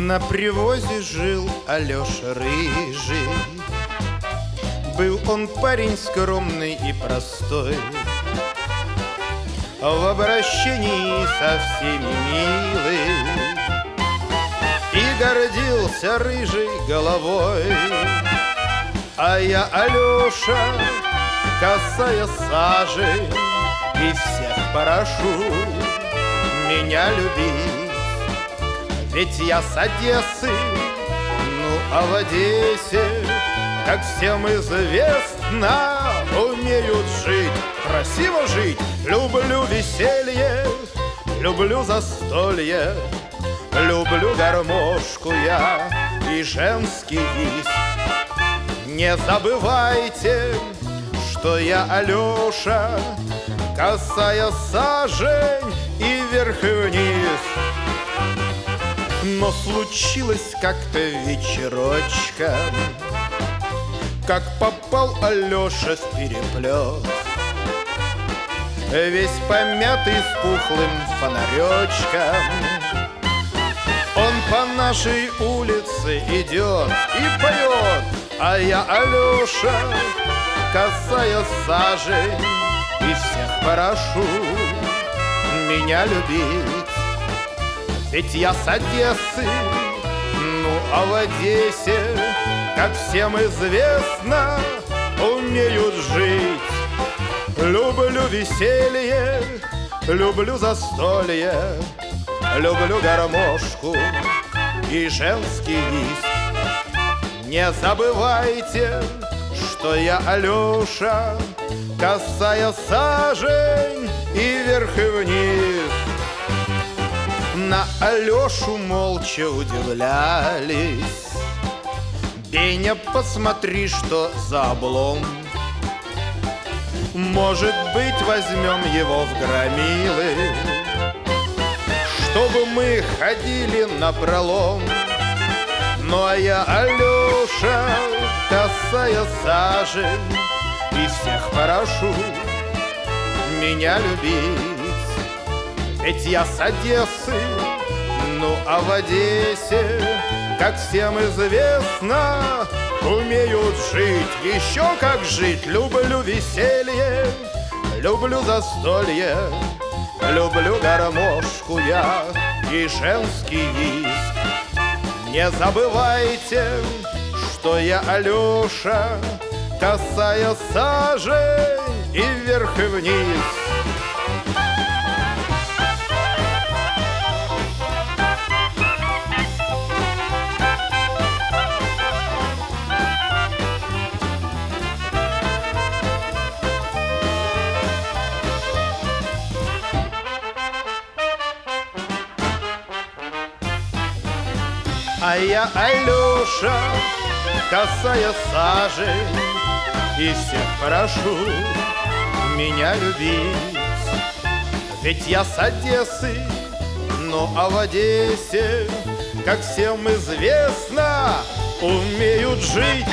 На привозе жил Алеша рыжий. Был он парень скромный и простой, в обращении со всеми милый, и гордился рыжей головой. А я, Алеша, косая сажи, и всех прошу меня любить. Ведь я с Одессы, ну а в Одессе, как всем известно, умеют жить, красиво жить. Люблю веселье, люблю застолье, люблю гармошку я и женский виск. Не забывайте, что я, Алеша, косая сажень и вверх и вниз. Но случилось как-то вечерочком, как попал Алеша в переплет, весь помятый с пухлым фонаречком. Он по нашей улице идет и поет, а я, Алеша, косая сажень, и всех прошу меня любить. Ведь я с Одессы, ну а в Одессе, как всем известно, умеют жить. Люблю веселье, люблю застолье, люблю гармошку и женский виск. Не забывайте, что я, Алеша, косая сажень и вверх и вниз. На Алешу молча удивлялись. Беня, посмотри, что за облом. Может быть, возьмем его в громилы, чтобы мы ходили напролом. Ну а я, Алеша, косая сажень, и всех прошу меня любить. Ведь я с Одессы, ну а в Одессе, как всем известно, умеют жить. Еще как жить. Люблю веселье, люблю застолье, люблю гармошку я и женский виск. Не забывайте, что я, Алеша, косая сажень и вверх и вниз. А я, Алеша, косая сажень, и всех прошу меня любить. Ведь я с Одессы, ну а в Одессе, как всем известно, умеют жить.